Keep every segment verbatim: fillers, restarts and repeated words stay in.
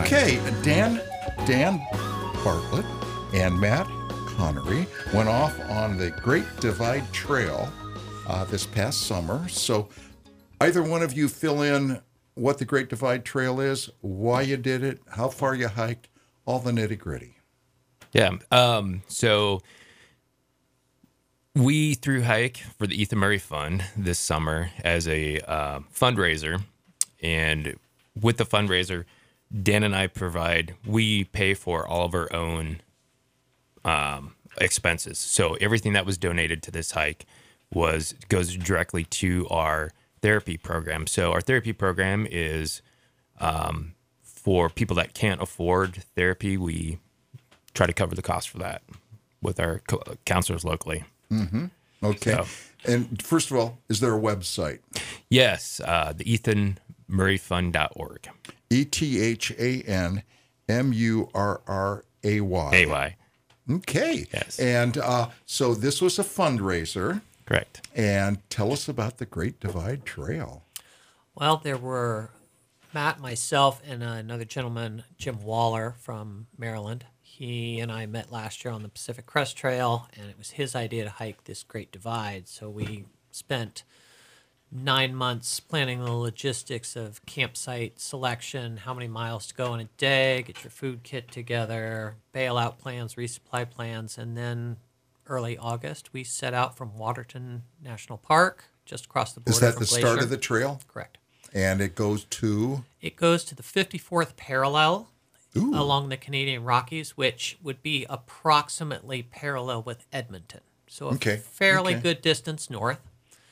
Okay, Dan, Dan Bartlett and Matt Connery went off on the Great Divide Trail uh, this past summer. So either one of you fill in what the Great Divide Trail is, why you did it, how far you hiked, all the nitty gritty. Yeah. Um, so we threw hike for the Ethan Murray Fund this summer as a uh, fundraiser. And with the fundraiser, Dan and I provide, we pay for all of our own um, expenses. So everything that was donated to this hike was goes directly to our therapy program. So our therapy program is um, for people that can't afford therapy. We try to cover the cost for that with our co- counselors locally. Mm-hmm. Okay. So, and first of all, is there a website? Yes, uh, the ethan murray fund dot org. E T H A N M U R R A Y. A Y. Okay. Yes. And uh, so this was a fundraiser. Correct. And tell us about the Great Divide Trail. Well, there were Matt, myself, and another gentleman, Jim Waller from Maryland. He and I met last year on the Pacific Crest Trail, and it was his idea to hike this Great Divide. So we spent nine months planning the logistics of campsite selection, how many miles to go in a day, get your food kit together, bailout plans, resupply plans, and then early August, we set out from Waterton National Park, just across the border Is that from the Glacier. start of the trail? Correct. And it goes to? It goes to the fifty-fourth parallel Ooh. along the Canadian Rockies, which would be approximately parallel with Edmonton. So a Okay. fairly Okay. good distance north.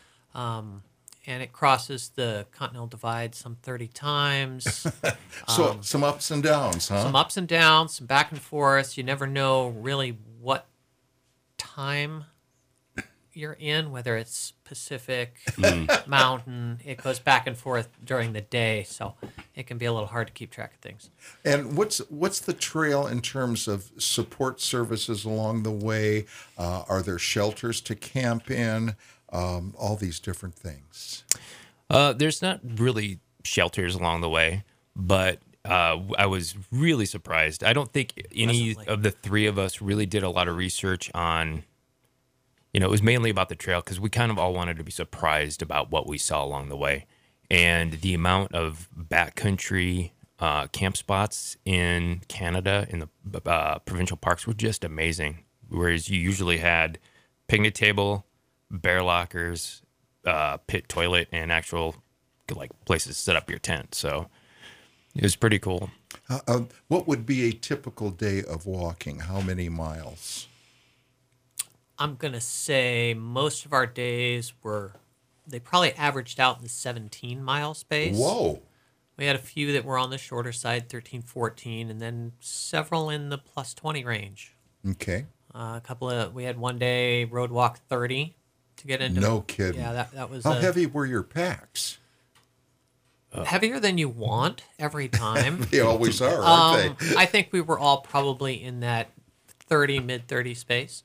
Um, and it crosses the Continental Divide some thirty times. So Um, some ups and downs, huh? Some ups and downs, some back and forth. You never know really what time you're in, whether it's Pacific, Mountain. It goes back and forth during the day, so it can be a little hard to keep track of things. And what's what's the trail in terms of support services along the way? Uh, are there shelters to camp in? Um, all these different things. Uh, there's not really shelters along the way, but uh, I was really surprised. I don't think any Pleasantly. of the three of us really did a lot of research on, you know, it was mainly about the trail because we kind of all wanted to be surprised about what we saw along the way. And the amount of backcountry uh, camp spots in Canada in the uh, provincial parks were just amazing. Whereas you usually had picnic table, bear lockers, uh, pit toilet, and actual like places to set up your tent. So it was pretty cool. Uh, uh, what would be a typical day of walking? How many miles? I'm going to say most of our days were, they probably averaged out in the seventeen mile space. Whoa. We had a few that were on the shorter side, thirteen, fourteen, and then several in the plus twenty range. Okay. Uh, a couple of, we had one day road walk thirty to get into. No kidding. Yeah, that, that was How uh, heavy were your packs? heavier than you want every time. They always are, aren't um, they? I think we were all probably in that thirty, mid thirty space.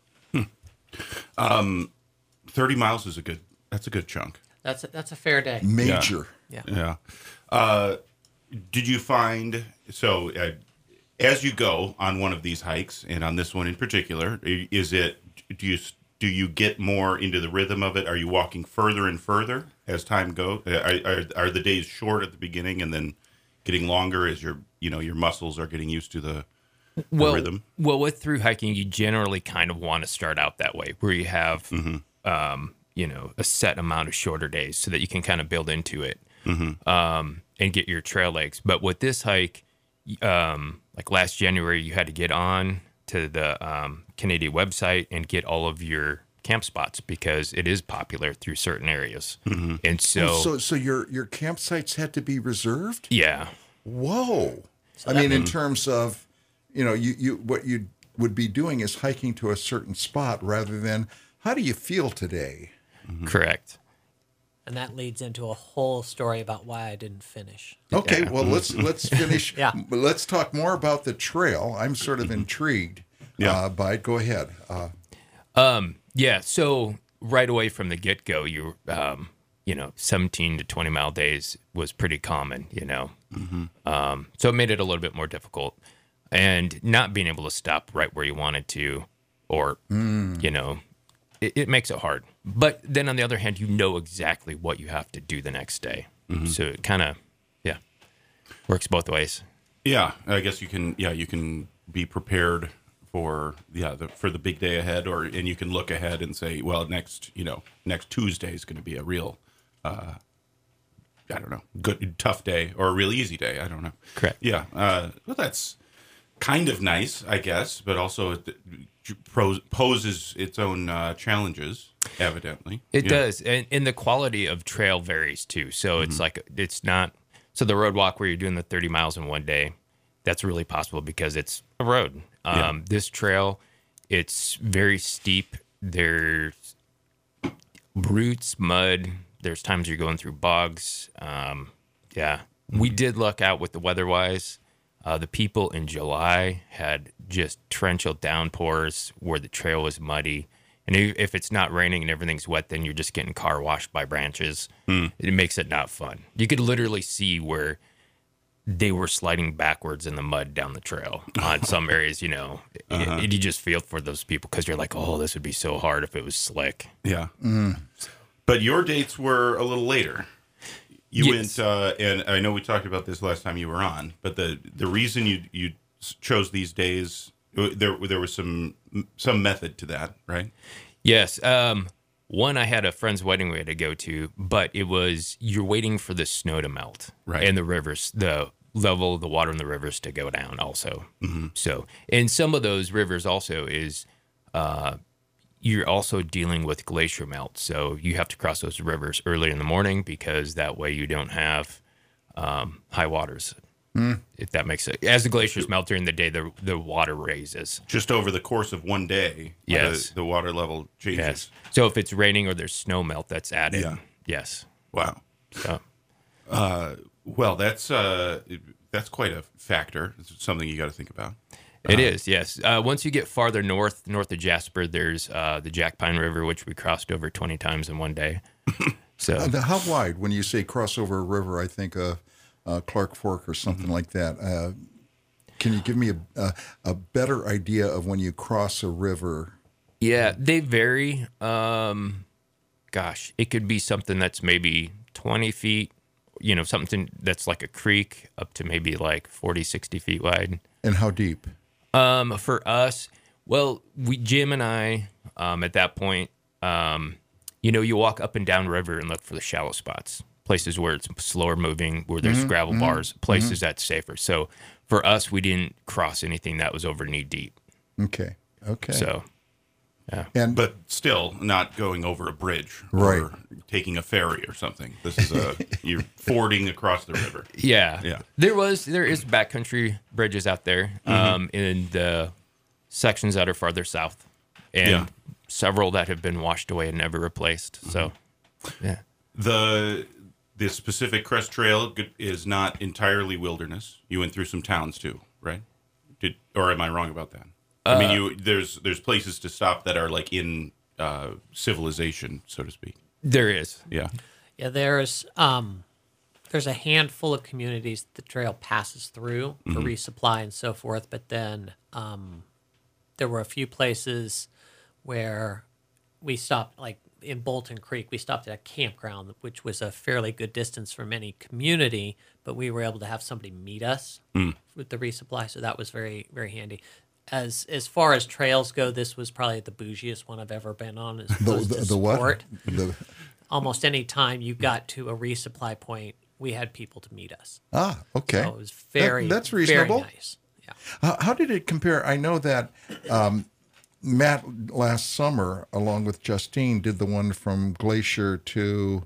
thirty miles is a good, that's a good chunk. That's a, that's a fair day. Major. Yeah. Yeah. Uh, did you find, so uh, as you go on one of these hikes, and on this one in particular, i- is it, do you, do you get more into the rhythm of it? Are you walking further and further as time goes? Are, are, are the days short at the beginning and then getting longer as your, you know, your muscles are getting used to the, the well, rhythm? Well, with through hiking, you generally kind of want to start out that way, where you have, Mm-hmm. um, you know, a set amount of shorter days, so that you can kind of build into it, Mm-hmm. um, and get your trail legs. But with this hike, um, like last January, you had to get on to the um, Canadian website and get all of your camp spots because it is popular through certain areas, Mm-hmm. and so, So, so your your campsites had to be reserved? yeah. Whoa. I that mean, in terms of, you know, you, you what you would be doing is hiking to a certain spot rather than how do you feel today? Correct. And that leads into a whole story about why I didn't finish. Okay, well let's let's finish. Yeah. But let's talk more about the trail. I'm sort of intrigued. Yeah. Uh, by go ahead. Uh, Um, yeah. So right away from the get go, you, um, you know, seventeen to twenty mile days was pretty common, you know, Um, so it made it a little bit more difficult. And not being able to stop right where you wanted to, or, you know, it, it makes it hard. But then on the other hand, you know exactly what you have to do the next day. So it kind of, yeah, works both ways. Yeah, I guess you can. Yeah, you can be prepared for yeah the, for the big day ahead, or and you can look ahead and say, well, next you know next Tuesday is going to be a real, uh, I don't know, good tough day or a real easy day. I don't know. Correct. Yeah. Uh, well, that's kind of nice, I guess, but also it pros- poses its own uh, challenges. Evidently, It Yeah. does. And, and the quality of trail varies too. So it's like, it's not, so the road walk where you're doing the thirty miles in one day, that's really possible because it's a road. Um, Yeah. This trail, it's very steep. There's roots, mud. There's times you're going through bogs. Um, yeah. We did luck out with the weather wise. Uh, the people in July had just torrential downpours where the trail was muddy. And if if it's not raining and everything's wet, then you're just getting car washed by branches. It makes it not fun. You could literally see where they were sliding backwards in the mud down the trail on some areas, you know. Uh-huh. It- you just feel for those people because you're like, oh, this would be so hard if it was slick. Yeah. But your dates were a little later. You Yes. went, uh, and I know we talked about this last time you were on, but the, the reason you you chose these days, there there was some some method to that, right? Yes. Um, one, I had a friend's wedding we had to go to, but it was you're waiting for the snow to melt, Right. and the rivers, the level of the water in the rivers to go down. Also, so and some of those rivers also is, uh, you're also dealing with glacier melt, so you have to cross those rivers early in the morning because that way you don't have um, high waters. If that makes sense. As the glaciers melt during the day, the the water raises. Just over the course of one day, Yes. the, the water level changes. Yes. So if it's raining or there's snow melt, that's added. Yeah. Yes. Wow. So, Well, that's uh, that's quite a factor. It's something you got to think about. it is, yes. Uh, once you get farther north, north of Jasper, there's uh, the Jack Pine River, which we crossed over twenty times in one day. So Uh, the- how wide? When you say crossover a river, I think of uh, Clark Fork or something like that. Uh, can you give me a, a a better idea of when you cross a river? yeah, they vary. Um, gosh, it could be something that's maybe twenty feet, you know, something that's like a creek up to maybe like forty, sixty feet wide. And how deep? Um, for us, well, we Jim and I, um, at that point, um, you know, you walk up and down river and look for the shallow spots, places where it's slower moving, where there's gravel bars, places that's safer. So for us, we didn't cross anything that was over knee deep. Okay. Okay. So and But still, not going over a bridge Right. or taking a ferry or something. This is a you're fording across the river. yeah, Yeah. there was there is backcountry bridges out there, um, in the sections that are farther south, and Yeah. several that have been washed away and never replaced. So, yeah. The this Pacific Crest Trail is not entirely wilderness. You went through some towns too, right? Did or am I wrong about that? I mean, you there's there's places to stop that are like in uh, civilization, so to speak. There is. Yeah. Yeah, there's um, there's a handful of communities the trail passes through for resupply and so forth. But then um, there were a few places where we stopped, like in Bolton Creek, we stopped at a campground, which was a fairly good distance from any community, but we were able to have somebody meet us with the resupply, so that was very, very handy. As as far as trails go, this was probably the bougiest one I've ever been on. As the opposed the, to the what? sport. The, Almost any time you got to a resupply point, we had people to meet us. ah, okay. So it was very, That- that's very reasonable. nice. Yeah. How, how did it compare? I know that um, Matt last summer, along with Justine, did the one from Glacier to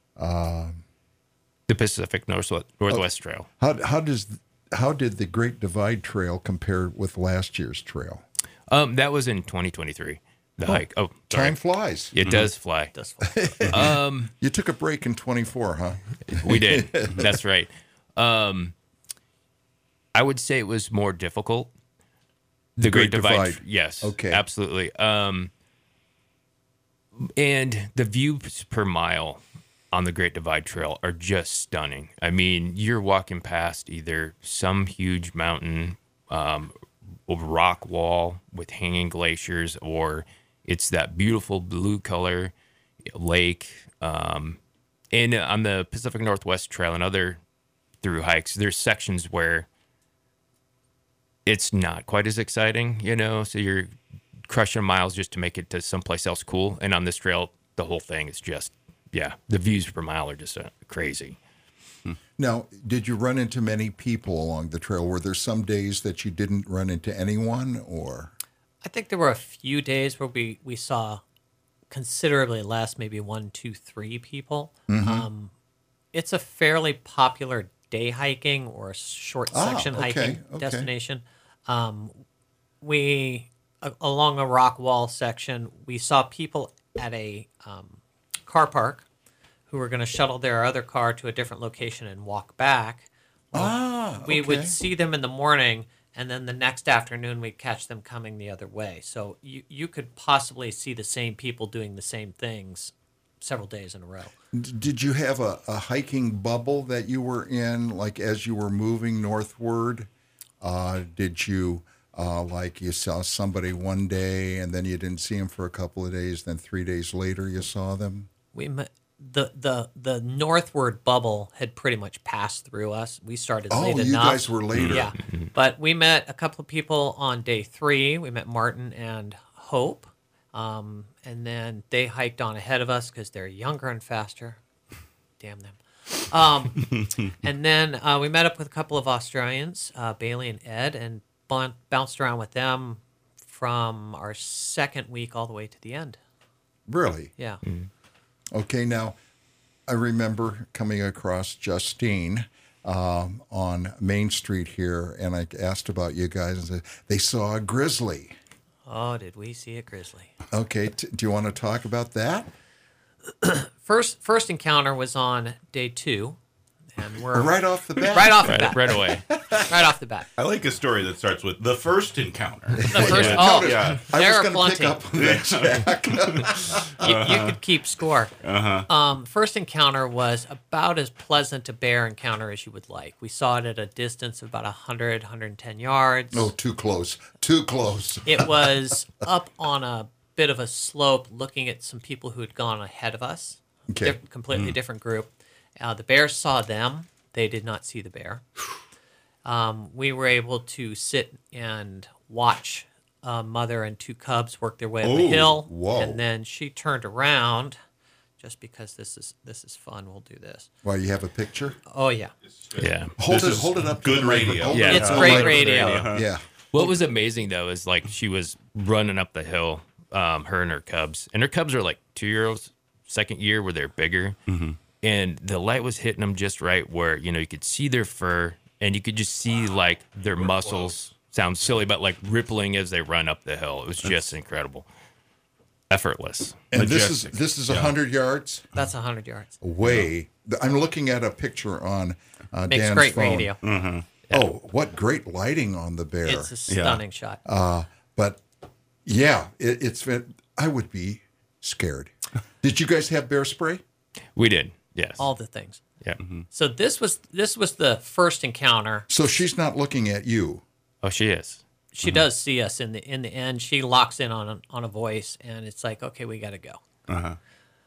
The Pacific Northwest, Northwest Trail. how how does how did the Great Divide Trail compare with last year's trail? Um, that was in twenty twenty-three. The hike. Oh, sorry. Time flies. It does fly. That's fun. You took a break in twenty-four, huh? We did. That's right. Um, I would say it was more difficult. The Great, Great Divide. Divide. Yes. Okay. Absolutely. Um, and the views per mile on the Great Divide Trail are just stunning. I mean, you're walking past either some huge mountain, um, a rock wall with hanging glaciers, or it's that beautiful blue color lake. Um, and on the Pacific Northwest Trail and other through hikes, there's sections where it's not quite as exciting, you know, so you're crushing miles just to make it to someplace else cool. And on this trail, the whole thing is just, yeah, the views per mile are just uh, crazy. Now, did you run into many people along the trail? Were there some days that you didn't run into anyone, or? I think there were a few days where we, we saw considerably less, maybe one, two, three people. Mm-hmm. Um, it's a fairly popular day hiking or short Ah, section okay, hiking okay. destination. Um, we, a- along a rock wall section, we saw people at a um, car park who were going to shuttle their other car to a different location and walk back. Ah, We okay. would see them in the morning, and then the next afternoon we'd catch them coming the other way. So you, you could possibly see the same people doing the same things several days in a row. D- Did you have a, a hiking bubble that you were in, like as you were moving northward? Uh, did you, uh, like you saw somebody one day and then you didn't see them for a couple of days, then three days later you saw them? We met, the the the northward bubble had pretty much passed through us. We started Oh, late you enough. guys were later. Yeah, but we met a couple of people on day three. We met Martin and Hope, um, and then they hiked on ahead of us because they're younger and faster. Damn them. Um, and then uh, we met up with a couple of Australians, uh, Bailey and Ed, and bon- bounced around with them from our second week all the way to the end. Really? Yeah. Okay, now I remember coming across Justine um, on Main Street here, and I asked about you guys, and said they saw a grizzly. Oh, did we see a grizzly? Okay, t- do you want to talk about that? First first encounter was on day two, and we're Right off the bat? right off the Right, bat. right away. Right off the bat. I like a story that starts with the first encounter. The first, Yeah. oh, Yeah. I there was are going to plenty. pick up on that, Jack. You, you could keep score. Uh-huh. Um, first encounter was about as pleasant a bear encounter as you would like. We saw it at a distance of about one hundred, one hundred ten yards. Oh, too close. Too close. It was up on a bit of a slope looking at some people who had gone ahead of us. Okay. Di- completely different group. Uh, the bear saw them. They did not see the bear. Um, we were able to sit and watch a mother and two cubs work their way up the Oh, hill. whoa. And then she turned around. Just because this is this is fun, we'll do this. Why, you have a picture? Oh yeah, Yeah. Hold This it is hold it up. to good the microphone. radio. Hold Yeah. it it's up to great the radio. microphone. Yeah. What was amazing though is like she was running up the hill, um, her and her cubs, and her cubs are like two year olds, second year where they're bigger, and the light was hitting them just right where you know you could see their fur and you could just see like their muscles. Sounds silly, but like rippling as they run up the hill. It was just incredible, effortless. And this is Majestic. this is a hundred yards that's a hundred yards. away. I'm looking at a picture on uh, Makes Dan's great phone. radio. Oh, what great lighting on the bear! It's a stunning shot. But yeah, it, it's been, I would be scared. Did you guys have bear spray? We did, yes. All the things. Yeah. So this was this was the first encounter. So she's not looking at you. Oh, she is. She does see us in the in the end. She locks in on a, on a voice, and it's like, okay, we got to go.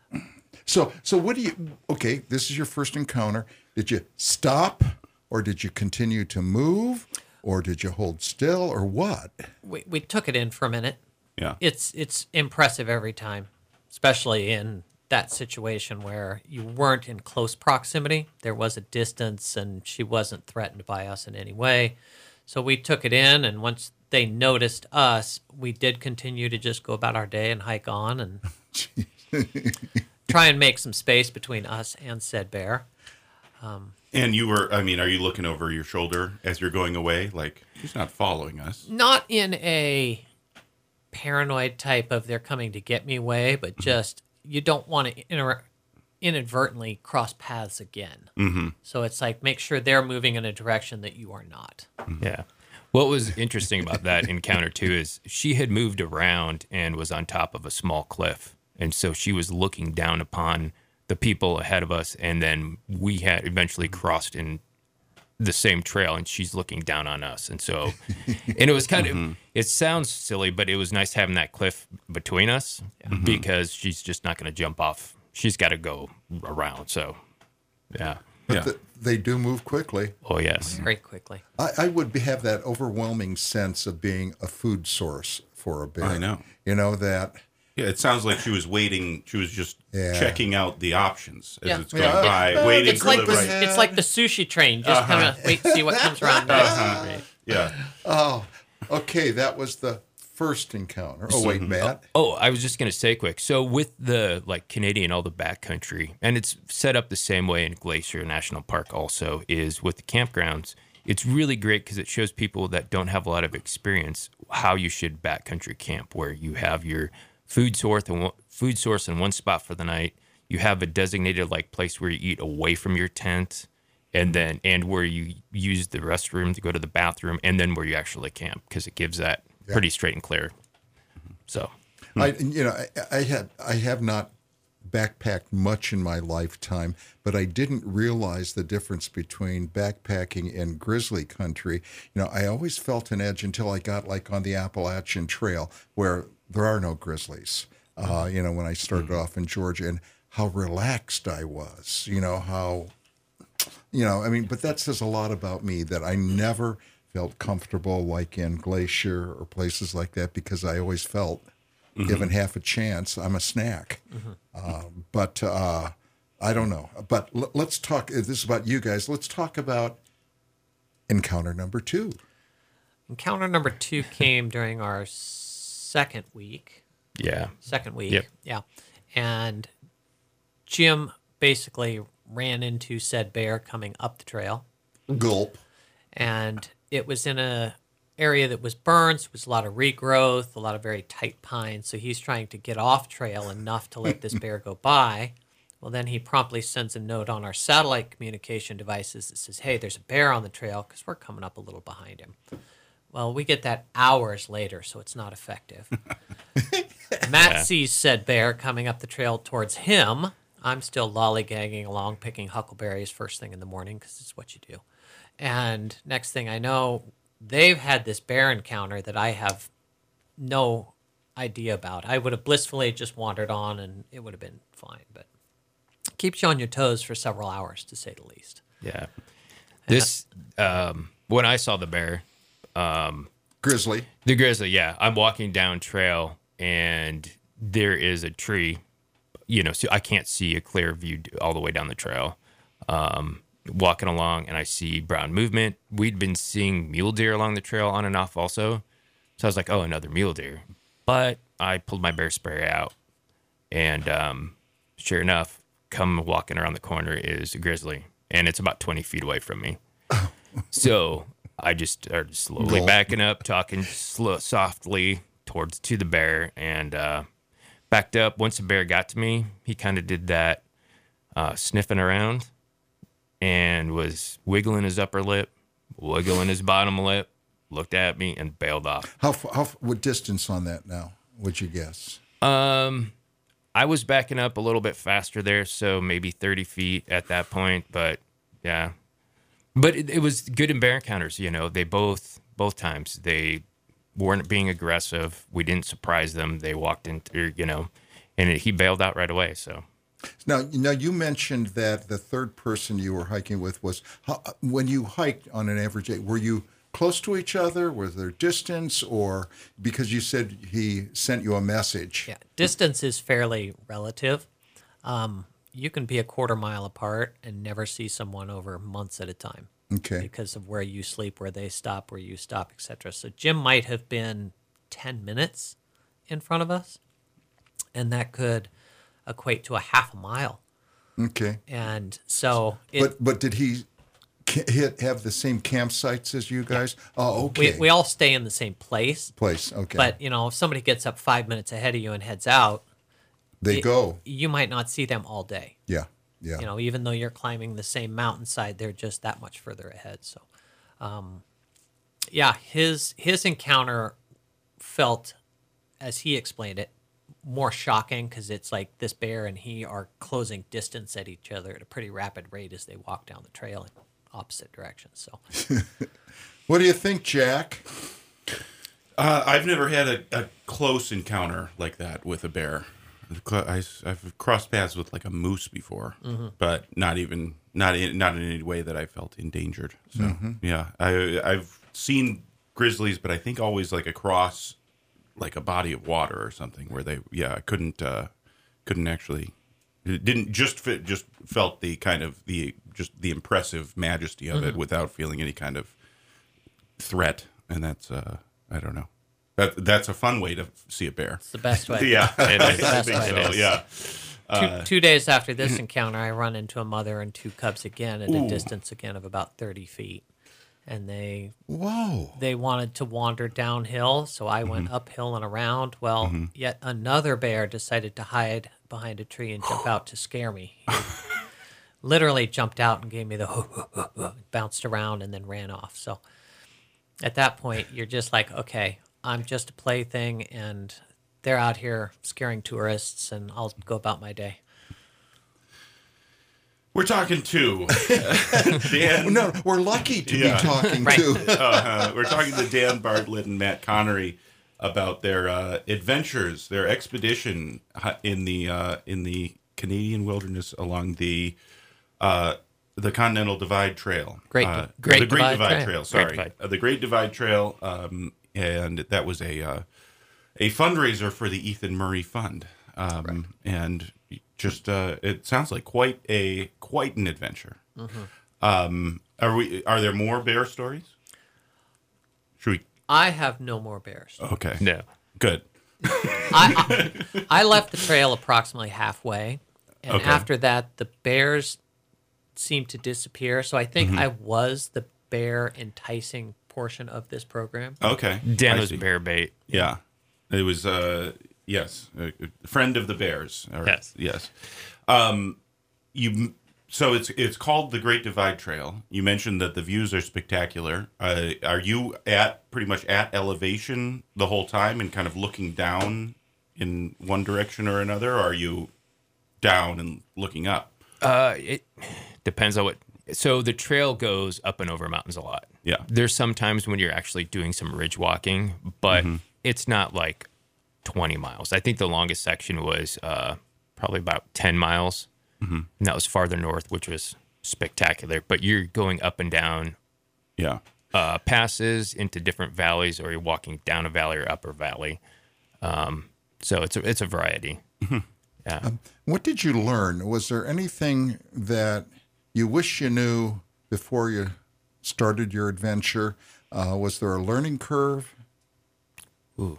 So so what do you? Okay, this is your first encounter. Did you stop, or did you continue to move, or did you hold still, or what? We we took it in for a minute. Yeah. It's it's impressive every time, especially in that situation where you weren't in close proximity. There was a distance, and she wasn't threatened by us in any way. So we took it in, and once they noticed us, we did continue to just go about our day and hike on and try and make some space between us and said bear. And you were, I mean, are you looking over your shoulder as you're going away? Like, she's not following us. Not in a paranoid type of they're coming to get me way, but just you don't want to inter- inadvertently cross paths again. Mm-hmm. So it's like make sure they're moving in a direction that you are not. Yeah. What was interesting about that encounter too is she had moved around and was on top of a small cliff. And so she was looking down upon the people ahead of us, and then we had eventually crossed in the same trail, and she's looking down on us. And so, and it was kind of, it sounds silly, but it was nice having that cliff between us mm-hmm. because she's just not going to jump off. She's got to go around. So, yeah. But Yeah. the, they do move quickly. Oh, yes. Very quickly. I, I would be, have that overwhelming sense of being a food source for a bear. I know. You know, that Yeah, it sounds like she was waiting. She was just Yeah. checking out the options as Yeah. it's going Yeah. by, Uh, waiting It's for like the the, right. it's like the sushi train. Just kind of wait and see what comes around next. Right. Yeah. oh, okay, that was the first encounter. Oh wait, Matt. Oh, I was just going to say quick. So with the like Canadian, all the backcountry, and it's set up the same way in Glacier National Park also is with the campgrounds. It's really great because it shows people that don't have a lot of experience how you should backcountry camp, where you have your food source and one, food source in one spot for the night. You have a designated like place where you eat away from your tent, and then and where you use the restroom to go to the bathroom, and then where you actually camp because it gives that pretty straight and clear. So, I, you know, I, I had, I have not backpacked much in my lifetime, but I didn't realize the difference between backpacking and grizzly country. You know, I always felt an edge until I got like on the Appalachian Trail where there are no grizzlies. Uh, you know, when I started off in Georgia, and how relaxed I was. You know how, you know, I mean, but that says a lot about me that I never felt comfortable like in Glacier or places like that because I always felt, mm-hmm. given half a chance, I'm a snack. Mm-hmm. Uh, but uh, I don't know. But l- let's talk. This is about you guys. Let's talk about encounter number two. Encounter number two came during our second week. yeah. Second week. Yep. Yeah. And Jim basically ran into said bear coming up the trail. Gulp. And it was in a area that was burned. So it was a lot of regrowth, a lot of very tight pines. So he's trying to get off trail enough to let this bear go by. Well, then he promptly sends a note on our satellite communication devices that says, hey, there's a bear on the trail because we're coming up a little behind him. Well, we get that hours later, so it's not effective. Matt Yeah. sees said bear coming up the trail towards him. I'm still lollygagging along, picking huckleberries first thing in the morning because it's what you do. And next thing I know, they've had this bear encounter that I have no idea about. I would have blissfully just wandered on and it would have been fine. But it keeps you on your toes for several hours, to say the least. Yeah. This, um, when I saw the bear, Grizzly. the grizzly, yeah, I'm walking down trail and there is a tree, you know, so I can't see a clear view all the way down the trail. Um, walking along and I see brown movement. We'd been seeing mule deer along the trail on and off also. So I was like, oh, another mule deer. But I pulled my bear spray out and um, sure enough, come walking around the corner is a grizzly and it's about twenty feet away from me. So I just started slowly Gulp. backing up, talking slow, softly towards to the bear and uh, backed up. Once the bear got to me, he kind of did that uh, sniffing around and was wiggling his upper lip, wiggling his bottom lip, looked at me and bailed off. How f- how f- what distance on that now? Would you guess? Um, I was backing up a little bit faster there, so maybe thirty feet at that point. But yeah, but it, it was good in bear encounters. You know, they both both times they weren't being aggressive. We didn't surprise them. They walked into, you know, and it, he bailed out right away. So. Now, now you mentioned that the third person you were hiking with was how, when you hiked on an average day. Were you close to each other? Was there distance, or because you said he sent you a message? Yeah, distance is fairly relative. Um, you can be a quarter mile apart and never see someone over months at a time. Okay. Because of where you sleep, where they stop, where you stop, et cetera. So Jim might have been ten minutes in front of us, and that could equate to a half a mile. Okay. And so it, But but did he ca- hit, have the same campsites as you guys? Oh, okay. we, we all stay in the same place. Place. Okay. But, you know, if somebody gets up five minutes ahead of you and heads out, they y- go. you might not see them all day. Yeah. Yeah. You know, even though you're climbing the same mountainside, they're just that much further ahead. So, um, yeah, his his encounter felt, as he explained it, more shocking because it's like this bear and he are closing distance at each other at a pretty rapid rate as they walk down the trail in opposite directions. So, What do you think, Jack? Uh, I've never had a, a close encounter like that with a bear. I, have crossed paths with like a moose before, mm-hmm. but not even not in not in any way that I felt endangered. So mm-hmm. yeah, I I've seen grizzlies, but I think always like across like a body of water or something where they yeah I couldn't uh, couldn't actually it didn't just fit, just felt the kind of the just the impressive majesty of mm-hmm. it without feeling any kind of threat, and that's uh, I don't know. That, that's a fun way to see a bear. It's the best way. Yeah, it is. I think so. Yeah. Uh, two, two days after this encounter, I run into a mother and two cubs again at a ooh. distance again of about thirty feet, and they whoa they wanted to wander downhill, so I went mm-hmm. uphill and around. Well, mm-hmm. yet another bear decided to hide behind a tree and jump out to scare me. He literally jumped out and gave me the bounced around and then ran off. So at that point, you're just like, okay, I'm just a plaything, and they're out here scaring tourists, and I'll go about my day. We're talking to Dan. No, we're lucky to yeah. be talking right. to. uh, we're talking to Dan Bartlett and Matt Connery about their uh, adventures, their expedition in the uh, in the Canadian wilderness along the uh, the Continental Divide Trail. Great, uh, Great the Great Divide, Divide Trail. Trail. Sorry, Great Divide. Uh, the Great Divide Trail. Um, And that was a uh, a fundraiser for the Ethan Murray Fund, um, right. and just uh, it sounds like quite a quite an adventure. Mm-hmm. Um, are we? Are there more bear stories? Should we? I have no more bears. Okay. No. Good. I, I I left the trail approximately halfway, and okay. after that, the bears seemed to disappear. So I think mm-hmm. I was the bear enticing portion of this program. Okay. Dan I was see. bear bait. Yeah. It was, uh, yes, a friend of the bears. Or, yes. Yes. Um, you, so it's it's called the Great Divide Trail. You mentioned that the views are spectacular. Uh, are you at pretty much at elevation the whole time and kind of looking down in one direction or another? Or are you down and looking up? Uh, it depends on what. So the trail goes up and over mountains a lot. Yeah. There's some times when you're actually doing some ridge walking, but mm-hmm. it's not like twenty miles. I think the longest section was uh, probably about ten miles. Mm-hmm. And that was farther north, which was spectacular. But you're going up and down yeah, uh, passes into different valleys, or you're walking down a valley or up a valley. Um, so it's a, it's a variety. Mm-hmm. Yeah. Um, what did you learn? Was there anything that you wish you knew before you started your adventure? Uh, was there a learning curve? Ooh,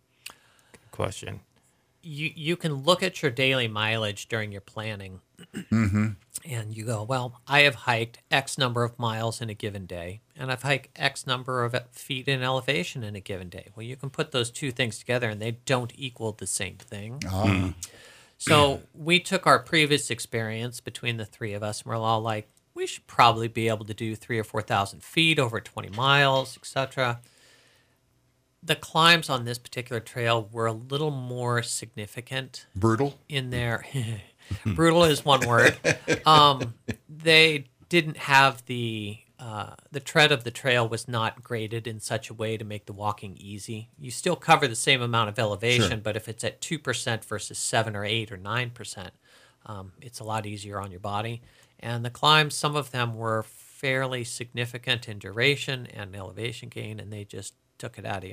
good question. You you can look at your daily mileage during your planning, mm-hmm. and you go, well, I have hiked X number of miles in a given day, and I've hiked X number of feet in elevation in a given day. Well, you can put those two things together, and they don't equal the same thing. Ah. Mm. So we took our previous experience between the three of us, and we're all like, we should probably be able to do three or four thousand feet over twenty miles, et cetera. The climbs on this particular trail were a little more significant. Brutal? In there. Brutal is one word. Um, they didn't have the uh, the tread of the trail was not graded in such a way to make the walking easy. You still cover the same amount of elevation, sure. but if it's at two percent versus seven or eight or nine percent, um, it's a lot easier on your body. And the climbs, some of them were fairly significant in duration and elevation gain, and they just took it out of you.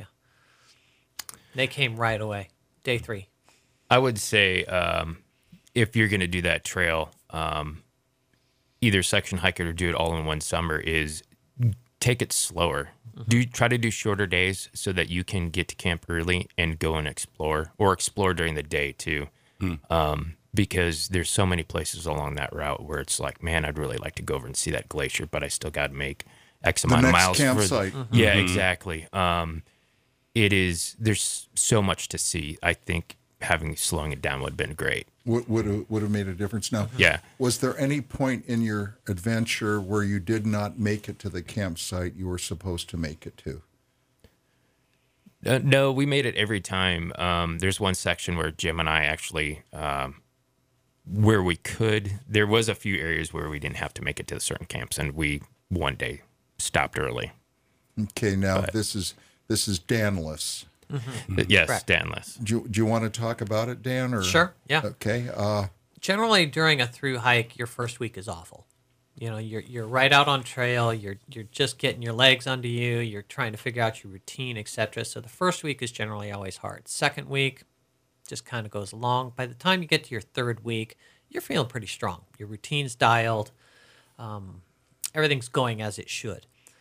They came right away, day three. I would say um, if you're going to do that trail, um, either section hike it or do it all in one summer, is take it slower. Mm-hmm. Do try to do shorter days so that you can get to camp early and go and explore, or explore during the day too. Mm. Um, because there's so many places along that route where it's like, man, I'd really like to go over and see that glacier, but I still got to make X amount the of next miles. Campsite. For, mm-hmm. Yeah, Mm-hmm. exactly. Um, it is. There's so much to see. I think having slowing it down would have been great. Would would have, would have made a difference. Now, yeah. Was there any point in your adventure where you did not make it to the campsite you were supposed to make it to? Uh, no, we made it every time. Um, there's one section where Jim and I actually, um, where we could, there was a few areas where we didn't have to make it to certain camps, and we one day stopped early. Okay, now But- this is this is Danless. Uh, Yes, Correct. Danless. Do you, do you want to talk about it, Dan? Or Sure, yeah. Okay. Uh, Generally, during a through hike, your first week is awful. You know, you're you're right out on trail. You're you're just getting your legs under you. You're trying to figure out your routine, et cetera. So the first week is generally always hard. Second week just kind of goes along. By the time you get to your third week, you're feeling pretty strong. Your routine's dialed. Um, everything's going as it should.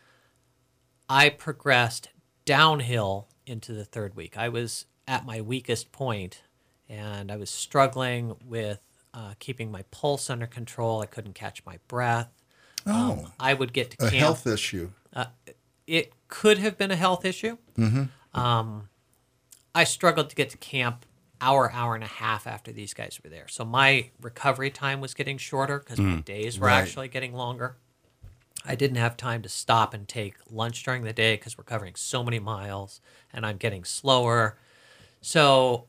I progressed downhill into the third week. I was at my weakest point, and I was struggling with uh, keeping my pulse under control. I couldn't catch my breath. oh, Um, I would get to a camp. health issue. It could have been a health issue. Mm-hmm. Um, I struggled to get to camp hour, hour and a half after these guys were there. So my recovery time was getting shorter because my days were Right. actually getting longer. I didn't have time to stop and take lunch during the day because we're covering so many miles and I'm getting slower. So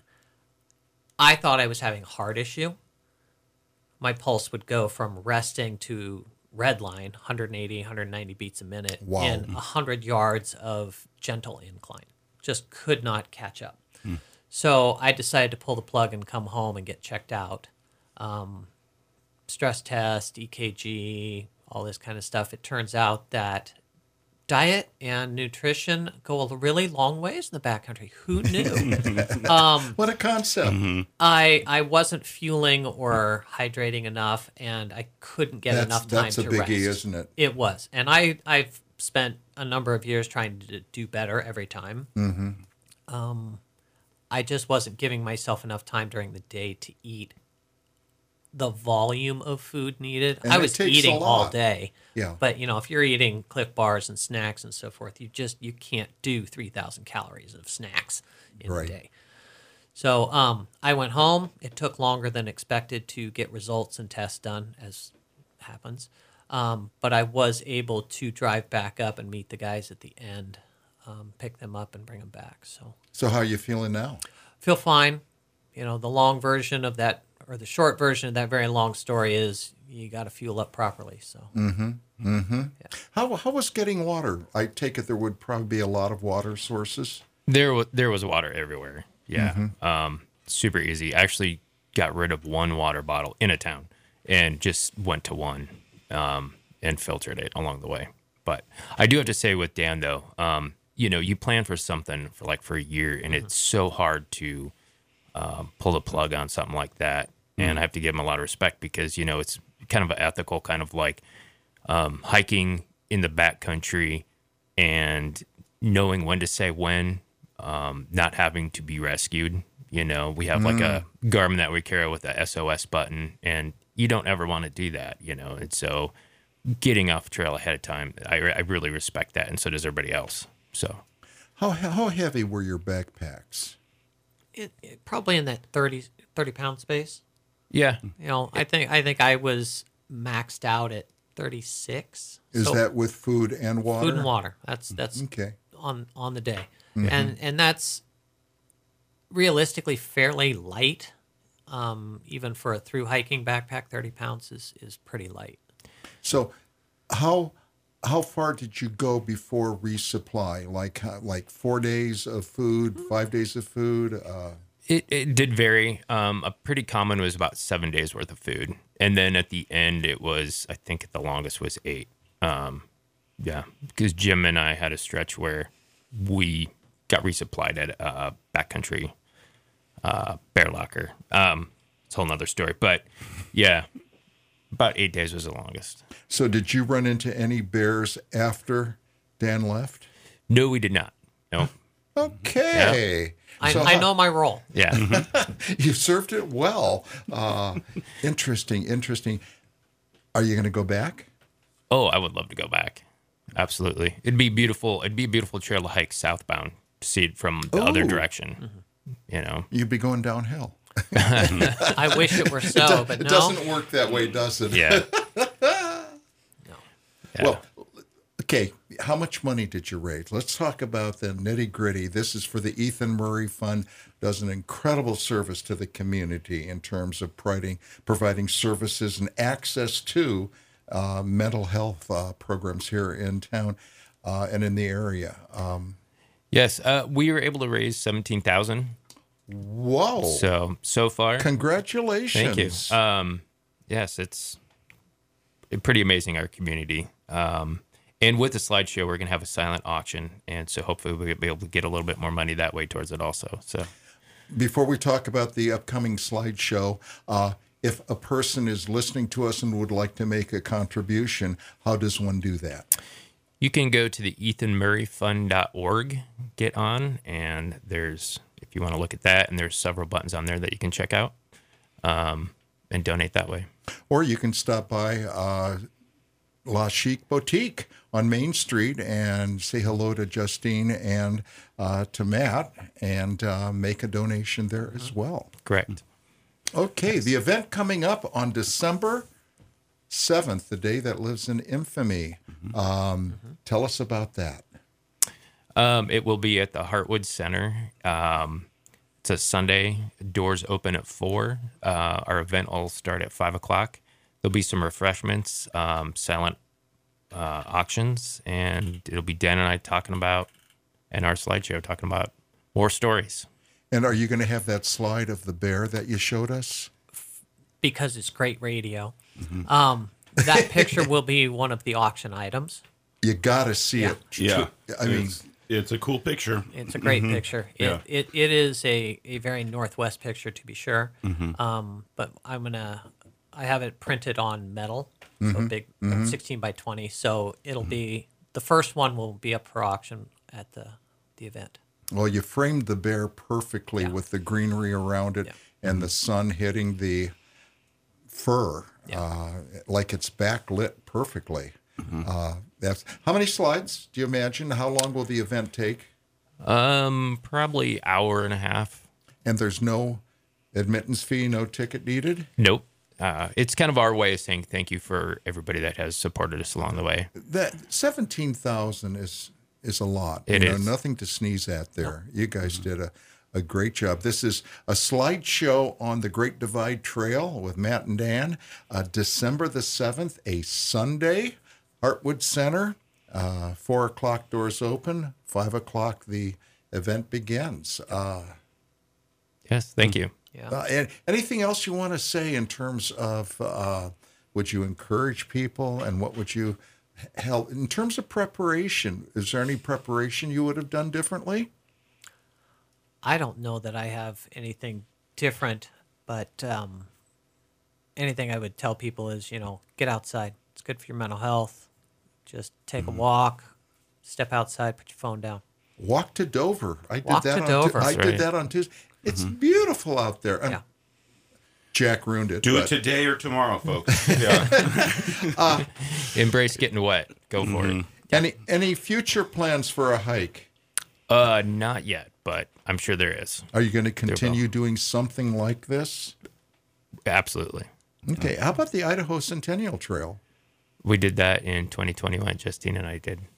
I thought I was having a heart issue. My pulse would go from resting to red line, one eighty, one ninety beats a minute Wow. in one hundred yards of gentle incline. Just could not catch up. So I decided to pull the plug and come home and get checked out. Um, stress test, E K G, all this kind of stuff. It turns out that diet and nutrition go a really long ways in the backcountry. Who knew? um, What a concept. I I wasn't fueling or hydrating enough, and I couldn't get That's, enough time that's a to biggie, rest. isn't it? It was, and I I've spent a number of years trying to do better every time. Mm-hmm. Um, I just wasn't giving myself enough time during the day to eat the volume of food needed. And I it was takes a eating all lot. day. Yeah. But you know, if you're eating Cliff bars and snacks and so forth, you just you can't do three thousand calories of snacks in Right. a day. So um, I went home. It took longer than expected to get results and tests done, as happens. Um, but I was able to drive back up and meet the guys at the end, um, pick them up and bring them back. So So how are you feeling now? feel fine. You know, the long version of that, or the short version of that very long story is you got to fuel up properly. So How how was getting water? I take it there would probably be a lot of water sources. There was there was water everywhere. Yeah, um, super easy. I actually got rid of one water bottle in a town and just went to one um, and filtered it along the way. But I do have to say with Dan though, um, you know, you plan for something for like for a year, and it's so hard to um, pull the plug on something like that. And I have to give him a lot of respect because you know it's kind of an ethical kind of like um, hiking in the backcountry and knowing when to say when, um, not having to be rescued. You know, we have like a Garmin that we carry with a S O S button, and you don't ever want to do that, you know. And so getting off trail ahead of time, I, I really respect that, and so does everybody else. So How how heavy were your backpacks? it, it probably in that thirty, thirty pound space. yeah, You know, I think I think I was maxed out at thirty-six. Is So that with food and water? food and water? That's that's Okay. on on the day, and and that's realistically fairly light. Um, even for a through hiking backpack, thirty pounds is is pretty light. So how how far did you go before resupply? Like uh, like four days of food, five days of food? Uh, It, it did vary. Um, a pretty common was about seven days worth of food, and then at the end it was, I think, the longest was eight. Um, yeah, because Jim and I had a stretch where we got resupplied at uh, backcountry uh, bear locker. Um, it's a whole nother story, but yeah, about eight days was the longest. so did you run into any bears after Dan left? No, we did not. No. Okay. I, So I how- know my role. Yeah. You served it well. Uh, interesting, interesting. Are you going to go back? Oh, I would love to go back. Absolutely. It'd be beautiful. It'd be a beautiful trail to hike southbound to see it from the other Ooh. direction. You know, You'd be going downhill. I wish it were so, but it no. doesn't work that way, does it? yeah. no. Yeah. Well, Okay, how much money did you raise? Let's talk about the nitty gritty. This is for the Ethan Murray Fund. Does an incredible service to the community in terms of providing providing services and access to uh, mental health uh, programs here in town uh, and in the area. Um, Yes, uh, we were able to raise seventeen thousand. whoa! So so far, Congratulations! thank you. Um, yes, it's pretty amazing, our community. Um, and with the slideshow, we're going to have a silent auction, and so hopefully we'll be able to get a little bit more money that way towards it also. So Before we talk about the upcoming slideshow, uh, if a person is listening to us and would like to make a contribution, how does one do that? you can go to the ethan murray fund dot org, get on, and there's, if you want to look at that, and there's several buttons on there that you can check out um, and donate that way. Or you can stop by uh, La Chic Boutique on Main Street and say hello to Justine and uh, to Matt and uh, make a donation there as well. Correct. Okay, the event coming up on December seventh, the day that lives in infamy. Um, tell us about that. Um, it will be at the Heartwood Center. Um, it's a Sunday. Doors open at four. Uh, our event will start at five o'clock. There'll be some refreshments, um, silent uh, auctions, and it'll be Dan and I talking about, and our slideshow talking about more stories. And are you going to have that slide of the bear that you showed us? Because it's great radio. Um, that picture will be one of the auction items. You got to see Yeah. it. Yeah, I mean, it's, it's a cool picture. It's a great picture. It, Yeah. it it is a, a very Northwest picture, to be sure. Um, but I'm gonna I have it printed on metal, so big, sixteen by twenty. So it'll be the first one will be up for auction at the the event. well, you framed the bear perfectly Yeah. with the greenery around it Yeah. and the sun hitting the fur, Yeah. uh, like it's backlit perfectly. Uh, that's how many slides do you imagine? How long will the event take? Um, probably hour and a half. And there's no admittance fee, no ticket needed. Nope. Uh, it's kind of our way of saying thank you for everybody that has supported us along the way. That seventeen thousand is is a lot. It you know, is. nothing to sneeze at there. You guys did a, a great job. This is a slideshow on the Great Divide Trail with Matt and Dan. Uh, December the seventh, a Sunday, Heartwood Center. Uh, four o'clock doors open. Five o'clock the event begins. Uh, Yes, thank you. Yeah. uh, and anything else you want to say in terms of uh, would you encourage people and what would you help in terms of preparation? Is there any preparation you would have done differently? I don't know that I have anything different, but um, anything I would tell people is, you know, get outside. It's good for your mental health. Just take a walk, step outside, put your phone down. Walk to Dover. I did Walk that to on Dover. I That's did right. that on Tuesday. It's beautiful out there. And Yeah. Jack ruined it. Do but it today or tomorrow, folks. Yeah. Embrace getting wet. Go for it. Any any future plans for a hike? Uh, not yet, but I'm sure there is. Are you going to continue doing something like this? Absolutely. Okay. How about the Idaho Centennial Trail? We did that in twenty twenty-one. Justine and I did.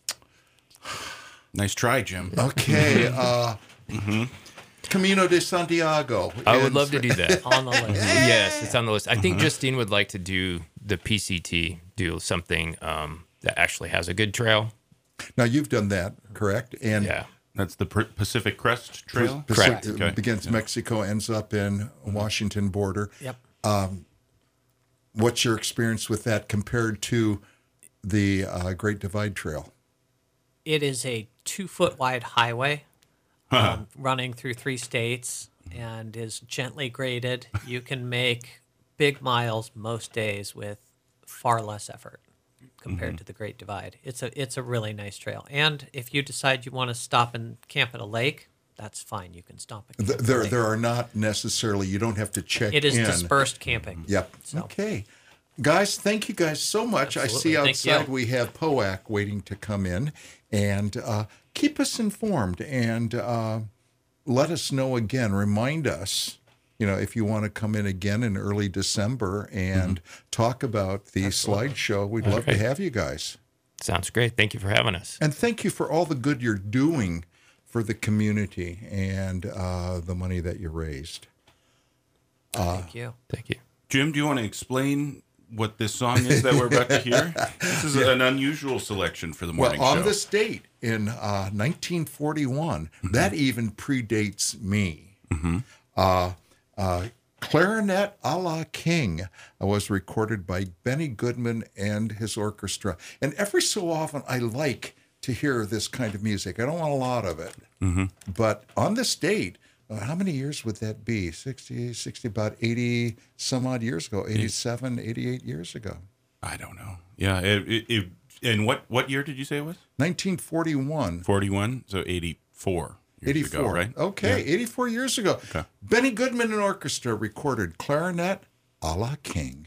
Nice try, Jim. Okay. Uh, Camino de Santiago. I would in- love to do that. On the list. Yes, it's on the list. I think Justine would like to do the P C T, do something um, that actually has a good trail. Now you've done that, correct? And Yeah. That's the P- Pacific Crest Trail? Pacific- Correct. it Okay. begins Mexico, ends up in Washington border. Yep. What's your experience with that compared to the uh, Great Divide Trail? It is a two foot wide highway um, running through three states and is gently graded. You can make big miles most days with far less effort compared to the Great Divide. It's a it's a really nice trail. And if you decide you want to stop and camp at a lake, that's fine. You can stop and camp Th- at a There, lake. there are not necessarily. You don't have to check It is in. dispersed camping. Yep. So- Okay. Guys, thank you guys so much. I see Absolutely. Thank you. outside we have P O A C waiting to come in and uh, keep us informed and uh, let us know again. Remind us, you know, if you want to come in again in early December and talk about the slideshow, we'd love to great. have you guys. Sounds great. Thank you for having us. And thank you for all the good you're doing for the community and uh, the money that you raised. Thank you. Thank you. Jim, do you want to explain what this song is that we're about to hear? This is an unusual selection for the morning Well, on show. this date in uh, nineteen forty-one, Mm-hmm. that even predates me. Mm-hmm. Uh, uh, Clarinet a la King was recorded by Benny Goodman and his orchestra. And every so often, I like to hear this kind of music. I don't want a lot of it. Mm-hmm. But on this date, uh, how many years would that be? sixty, sixty, about eighty some odd years ago, eighty-seven, eighty-eight years ago. I don't know. Yeah. It, it, it, and what, what year did you say it was? nineteen forty-one. forty-one, so eighty-four. Years eighty-four, ago, right? Okay, Yeah. eighty-four years ago. Okay. Benny Goodman and Orchestra recorded Clarinet a la King.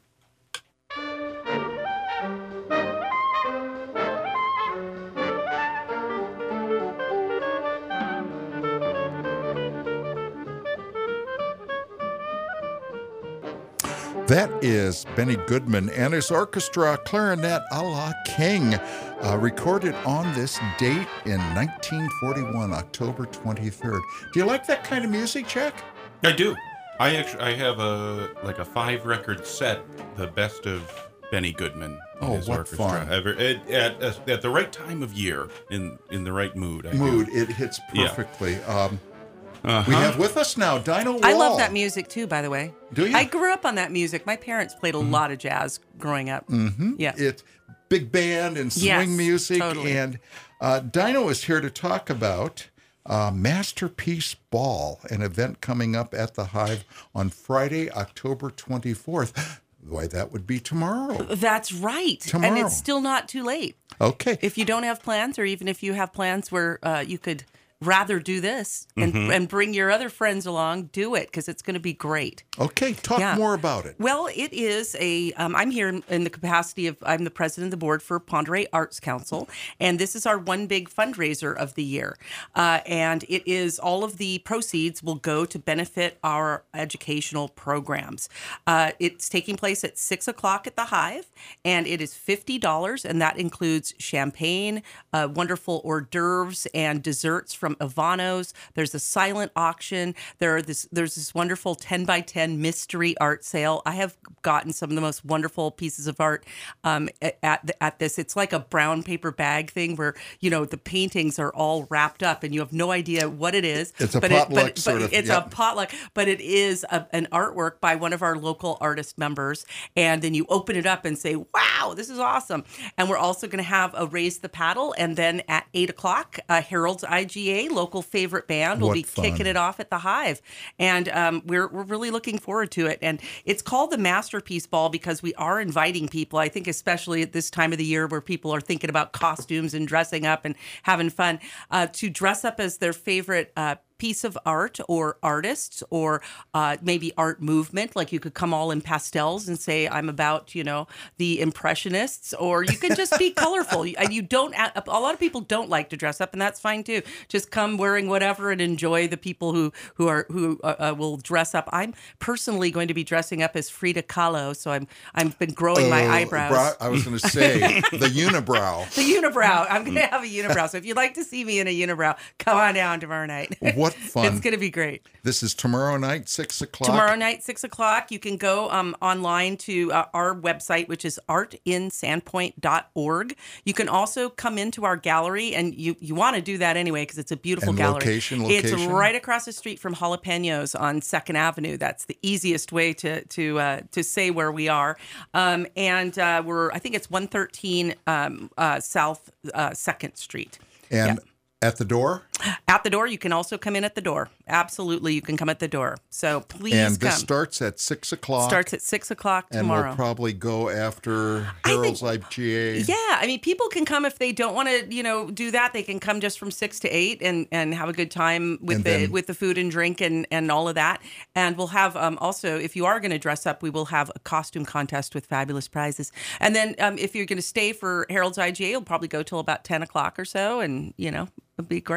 That is Benny Goodman and his orchestra, Clarinet a la King, uh, recorded on this date in nineteen forty-one, October twenty-third. Do you like that kind of music, Jack? I do. I actually I have a like a five record set, the best of Benny Goodman and Oh, his what orchestra fun. ever at, at at the right time of year in in the right mood. I do. Mood, it hits Yeah. perfectly. Um, Uh-huh. we have with us now Dinah Wall. I love that music too, by the way. Do you? I grew up on that music. My parents played a lot of jazz growing up. Mm-hmm. Yeah. It's big band and swing Yes, music. totally. And uh, Dinah is here to talk about uh, Masterpiece Ball, an event coming up at the Hive on Friday, October twenty-fourth. Why, that would be tomorrow. That's right. Tomorrow. And it's still not too late. Okay. If you don't have plans, or even if you have plans where uh, you could rather do this and, Mm-hmm. and bring your other friends along, do it, because it's going to be great. Okay. Talk Yeah. more about it. Well, it is a. Um, I'm here in, in the capacity of I'm the president of the board for Pend Oreille Arts Council, and this is our one big fundraiser of the year. Uh, and it is all of the proceeds will go to benefit our educational programs. Uh, it's taking place at six o'clock at the Hive, and it is fifty dollars, and that includes champagne, uh, wonderful hors d'oeuvres, and desserts from Ivano's. There's a silent auction. There are this. There's this wonderful ten by ten mystery art sale. I have gotten some of the most wonderful pieces of art um, at at, the, at this. It's like a brown paper bag thing where you know the paintings are all wrapped up and you have no idea what it is. It's a but potluck it, but, sort but of, It's yep. a potluck, but it is a, an artwork by one of our local artist members. And then you open it up and say, "Wow, this is awesome!" And we're also going to have a Raise the Paddle, and then at eight o'clock, uh, Harold's I G A, local favorite band, will What be fun. kicking it off at the Hive, and um, we're we're really looking forward to it. And it's called the Masterpiece Ball because we are inviting people. I think especially at this time of the year where people are thinking about costumes and dressing up and having fun, uh, to dress up as their favorite uh, piece of art or artists or uh, maybe art movement. Like you could come all in pastels and say, I'm about, you know, the Impressionists, or you can just be colorful. And you don't, a lot of people don't like to dress up, and that's fine too. Just come wearing whatever and enjoy the people who, who are, who uh, uh, will dress up. I'm personally going to be dressing up as Frida Kahlo. So I'm, I've been growing my Oh, eyebrows. brow- I was going to say the unibrow. The unibrow. I'm going to have a unibrow. So if you'd like to see me in a unibrow, come on down tomorrow night. What fun. It's going to be great. This is tomorrow night, six o'clock. Tomorrow night, six o'clock. You can go um, online to uh, our website, which is art in sandpoint dot org. You can also come into our gallery, and you, you want to do that anyway because it's a beautiful And gallery. location, It's location? right across the street from Jalapenos on Second Avenue. That's the easiest way to to uh, to say where we are. Um, and uh, we're, I think it's one thirteen um, uh, South uh, Second Street. And Yeah. at the door. At the door, you can also come in at the door. Absolutely, you can come at the door. So please And come. this starts at six o'clock. Starts at six o'clock and tomorrow. we'll probably go after Harold's I G A. Yeah, I mean, people can come if they don't want to, you know, do that. They can come just from six to eight and, and have a good time with And the then- with the food and drink and, and all of that. And we'll have um, also, if you are going to dress up, we will have a costume contest with fabulous prizes. And then um, if you're going to stay for Harold's I G A, you'll probably go till about ten o'clock or so, and you know, it'll be great.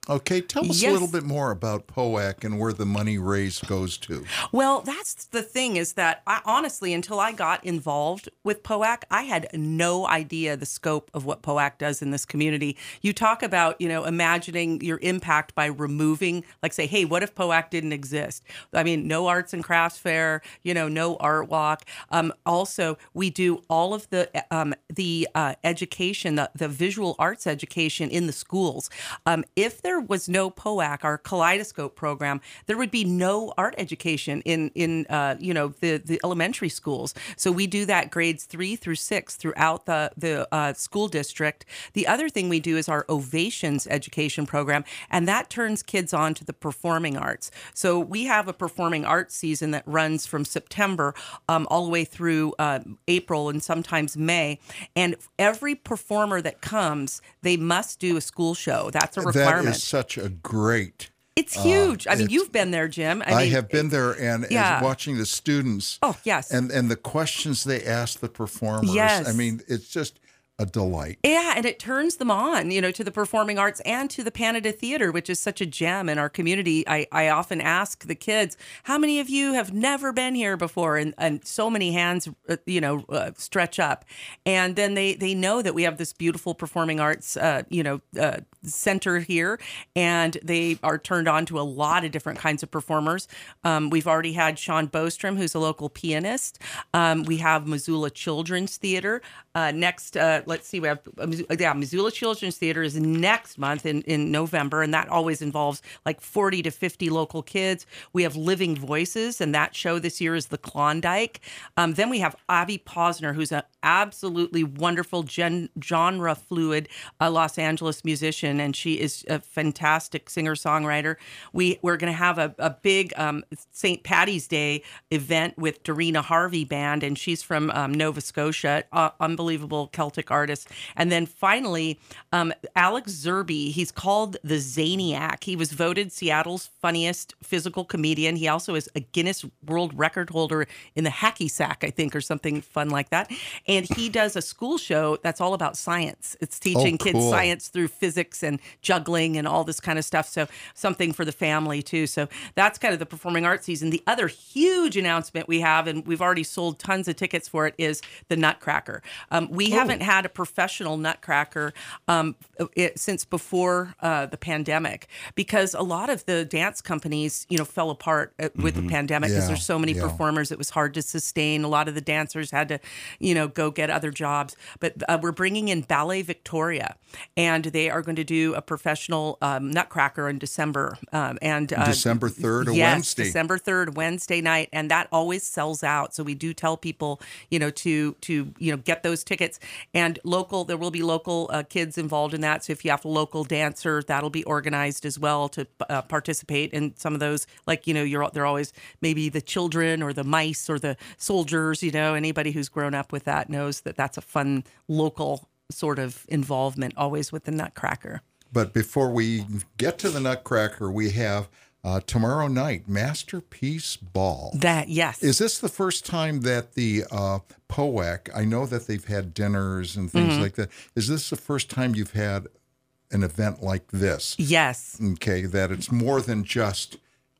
Okay, tell us Yes. a little bit more about P O A C and where the money raised goes to. Well, that's the thing is that I honestly, until I got involved with P O A C, I had no idea the scope of what P O A C does in this community. You talk about, you know, imagining your impact by removing, like say, hey, what if P O A C didn't exist? I mean, no arts and crafts fair, you know, no art walk. Um, also, we do all of the um, the uh, education, the, the visual arts education in the schools. Um, if there was no P O A C, our Kaleidoscope program, there would be no art education in in uh, you know the the elementary schools. So we do that grades three through six throughout the the uh, school district. The other thing we do is our Ovations education program, and that turns kids on to the performing arts. So we have a performing arts season that runs from September um, all the way through uh, April and sometimes May. And every performer that comes, they must do a school show. That's a requirement. That is such a great. It's huge. I mean, it's- you've been there, Jim. I, I, mean, have been there and yeah. as watching the students. Oh, yes. And and the questions they ask the performers. Yes. I mean, it's just a delight. Yeah, and it turns them on, you know, to the performing arts and to the Panada Theater, which is such a gem in our community. I, I often ask the kids, how many of you have never been here before? And and so many hands, uh, you know, uh, stretch up. And then they, they know that we have this beautiful performing arts, uh, you know, uh, center here, and they are turned on to a lot of different kinds of performers. Um, we've already had Sean Bostrom, who's a local pianist. Um, we have Missoula Children's Theater. Uh, next, uh, let's see, we have, uh, yeah, Missoula Children's Theater is next month in, in November, and that always involves like forty to fifty local kids. We have Living Voices, and that show this year is the Klondike. Um, then we have Avi Posner, who's an absolutely wonderful gen- genre fluid uh, Los Angeles musician, and she is a fantastic singer-songwriter. We, we're going to have a, a big um, Saint Patty's Day event with Dorina Harvey Band, and she's from um, Nova Scotia, uh, unbelievable Celtic artist. And then finally, um, Alex Zerbe, he's called the Zaniac. He was voted Seattle's funniest physical comedian. He also is a Guinness World Record holder in the hacky sack, I think, or something fun like that. And he does a school show that's all about science. It's teaching Oh, kids cool. science through physics and juggling and all this kind of stuff. So something for the family too. So that's kind of the performing arts season. The other huge announcement we have, and we've already sold tons of tickets for it, is the Nutcracker. Um, we haven't had a professional Nutcracker um, it, since before uh, the pandemic, because a lot of the dance companies, you know, fell apart uh, with the pandemic because Yeah, there's so many yeah. performers. It was hard to sustain. A lot of the dancers had to, you know, go get other jobs. But uh, we're bringing in Ballet Victoria, and they are going to do a professional um, Nutcracker in December. Um, and uh, December third, a yes, Wednesday. December third, Wednesday night, and that always sells out. So we do tell people, you know, to to you know get those tickets. And local, there will be local uh, kids involved in that. So if you have a local dancer, that'll be organized as well to uh, participate in some of those. Like you know, you're they're always maybe the children or the mice or the soldiers. You know, anybody who's grown up with that knows that that's a fun local sort of involvement always with the Nutcracker. But before we get to the Nutcracker, we have uh, tomorrow night, Masterpiece Ball. That yes. Is this the first time that the uh, P O A C, I know that they've had dinners and things Mm-hmm. like that. Is this the first time you've had an event like this? Yes. Okay, that it's more than just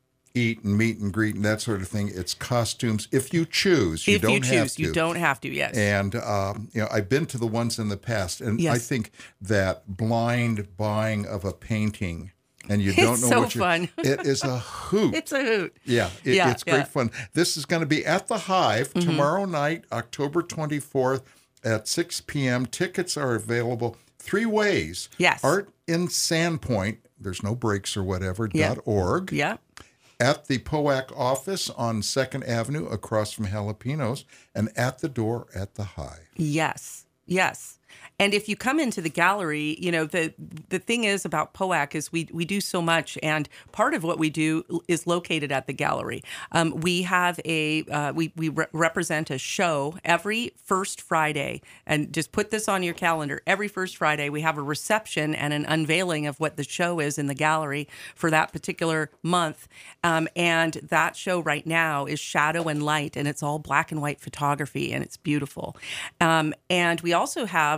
eat and meet and greet and that sort of thing. It's costumes. If you choose, you if don't you choose, have to. you don't have to. Yes. And um, you know, I've been to the ones in the past, and I Yes. think that blind buying of a painting, and you It's don't know so what you're. fun. It is a hoot. it's a hoot. yeah, it, Yeah, it's great yeah. fun. This is going to be at the Hive tomorrow night, October twenty-fourth at six p.m. Tickets are available three ways. Yes. Art in Sandpoint. There's no breaks or whatever. Yeah. dot org. Yeah. At the P O A C office on second Avenue across from Jalapenos, and at the door at the Hive. Yes. Yes. And if you come into the gallery, you know, the the thing is about P O A C is we we do so much, and part of what we do is located at the gallery. Um, we have a uh, we we re- represent a show every first Friday, and just put this on your calendar. Every first Friday, we have a reception and an unveiling of what the show is in the gallery for that particular month. Um, and that show right now is Shadow and Light, and it's all black and white photography, and it's beautiful. Um, and we also have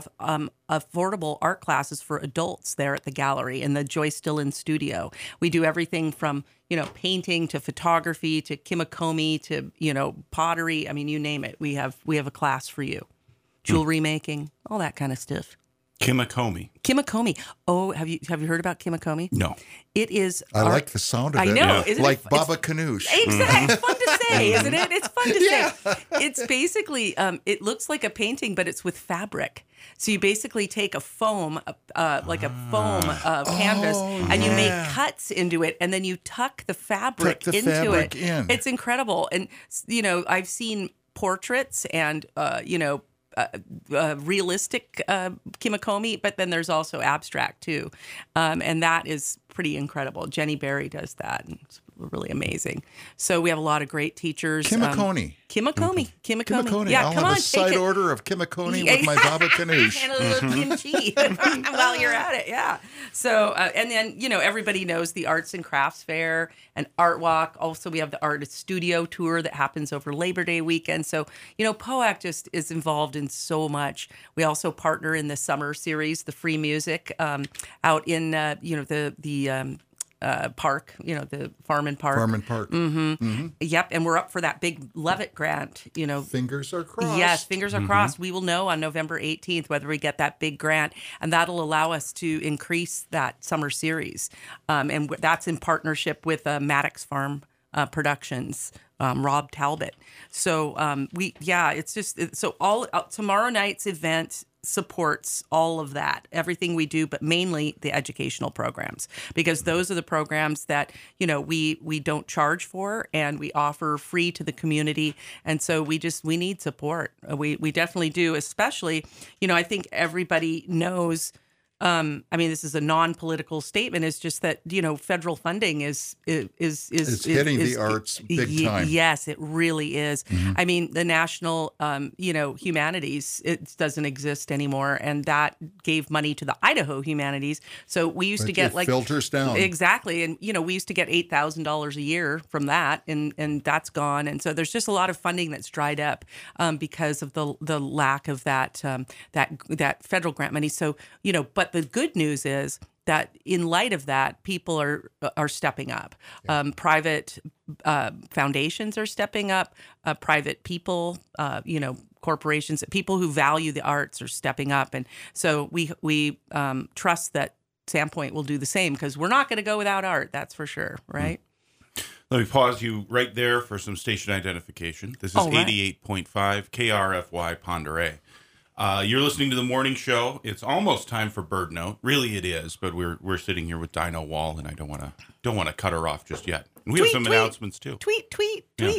have um, affordable art classes for adults there at the gallery in the Joyce Dillon studio. We do everything from, you know, painting to photography to kimakomi to, you know, pottery. I mean, you name it. We have we have a class for you. Jewelry mm. making, all that kind of stuff. Kimakomi. Kimakomi. Oh, have you have you heard about kimakomi? No. It is. I art- like the sound of I it. know. Yeah. Isn't like it, Baba Ganoush. Exactly. It's fun to say, isn't it? It's fun to Yeah. say. It's basically, um, it looks like a painting, but it's with fabric. So you basically take a foam, uh, like a foam uh, canvas, Oh, and you yeah. make cuts into it, and then you tuck the fabric Tuck the into fabric it. in. It's incredible. And, you know, I've seen portraits and, uh, you know, Uh, uh, realistic uh, kimakomi, but then there's also abstract too, um, and that is pretty incredible. Jenny Berry does that, and it's really amazing. So we have a lot of great teachers. Kimakoni. Um, Kimakomi. Kimakomi. Kimakoni. Yeah, I'll come have on, a take side it. order of Kimakoni with my Baba Ganoush. And a little kimchi while you're at it, yeah. So, uh, and then, you know, everybody knows the Arts and Crafts Fair and Art Walk. Also, we have the Artist Studio Tour that happens over Labor Day weekend. So, you know, P O A C just is involved in so much. We also partner in the summer series, the free music, um, out in, uh, you know, the, the, um, Uh, park, you know, the Farman Park. Farman Park. Mm-hmm. Mm-hmm. Yep, and we're up for that big Levitt grant, you know. Fingers are crossed. Yes, fingers are crossed. We will know on November eighteenth whether we get that big grant, and that'll allow us to increase that summer series. Um, and w- that's in partnership with uh, Maddox Farm uh, Productions, um, Rob Talbot. So um, we, yeah, it's just, it, so all uh, tomorrow night's event supports all of that, everything we do, but mainly the educational programs, because those are the programs that, you know, we we don't charge for and we offer free to the community. And so we just, we need support. We we definitely do, especially, you know, I think everybody knows, um, I mean, this is a non-political statement. It's just that, you know, federal funding is is is is, It's hitting is, the arts big y- time. Yes, it really is. Mm-hmm. I mean, the national, um, you know, humanities, it doesn't exist anymore, and that gave money to the Idaho humanities. So we used But to get it like filters down. exactly, and you know, we used to get eight thousand dollars a year from that, and and that's gone. And so there's just a lot of funding that's dried up um, because of the the lack of that um, that that federal grant money. So you know, but the good news is that in light of that, people are are stepping up. Yeah. Um, private uh, foundations are stepping up. Uh, private people, uh, you know, corporations, people who value the arts are stepping up, and so we we um, trust that Sandpoint will do the same, because we're not going to go without art. That's for sure, right? Mm. Let me pause you right there for some station identification. This is All right. eighty-eight point five K R F Y Pend Oreille. Uh, you're listening to the morning show. It's almost time for Bird Note. Really, it is, but we're we're sitting here with Dinah Wall, and I don't want to don't want to cut her off just yet. And we Tweet, have some tweet. announcements too. Tweet, tweet, tweet.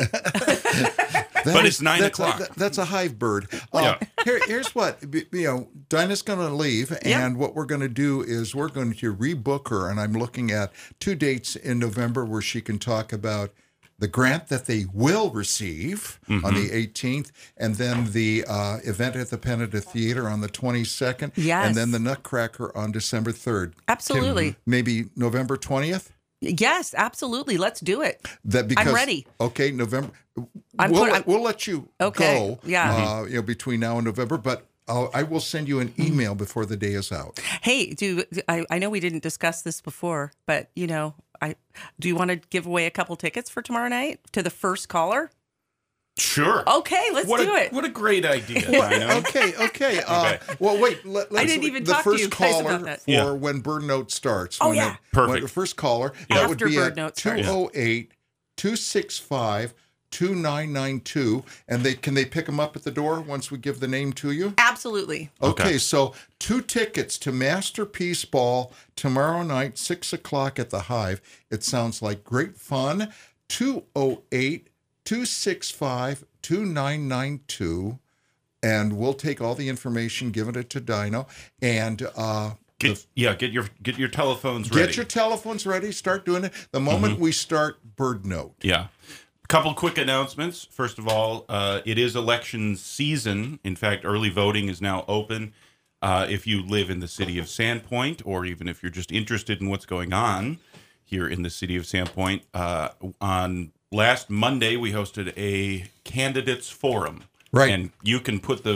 That But is- it's nine that's o'clock. A, that's a hive bird. Uh, Yeah. here, here's what, b- you know, Dinah's going to leave, and what we're going to do is we're going to rebook her, and I'm looking at two dates in November where she can talk about the grant that they will receive Mm-hmm. on the eighteenth, and then the uh, event at the Penada Theater on the twenty-second, Yes. and then the Nutcracker on December third. Absolutely. Can- maybe November twentieth? Yes, absolutely. Let's do it. That because ready. Okay, November. I'm we'll, put- let, we'll let you Okay, go. yeah. Uh, you know, between now and November, but I'll, I will send you an email before the day is out. Hey, do I, I know we didn't discuss this before, but you know, I do you want to give away a couple tickets for tomorrow night to the first caller? Sure. Okay, let's what do a, it. What a great idea, Dinah. Okay, okay. Uh, Okay. well, wait. Let, let's, didn't even the talk to first you guys caller about that. for Yeah. when Bird Note starts. Oh, when yeah. it- Perfect. when the first caller. That would After be Bird at Note two starts. oh eight, two six five, two nine nine two. And they can they pick them up at the door once we give the name to you? Absolutely. Okay, Okay. so two tickets to Masterpiece Ball tomorrow night, six o'clock at the Hive. It sounds like great fun. two oh eight, two six five, two nine nine two. And we'll take all the information, give it to Dino. And uh, Get, yeah, get your get your telephones get ready. your telephones ready. Start doing it. The moment we start Bird Note. Yeah. A couple quick announcements. First of all, uh, it is election season. In fact, early voting is now open. Uh, if you live in the city of Sandpoint, or even if you're just interested in what's going on here in the city of Sandpoint, uh, on last Monday we hosted a candidates forum. Right. And you can put the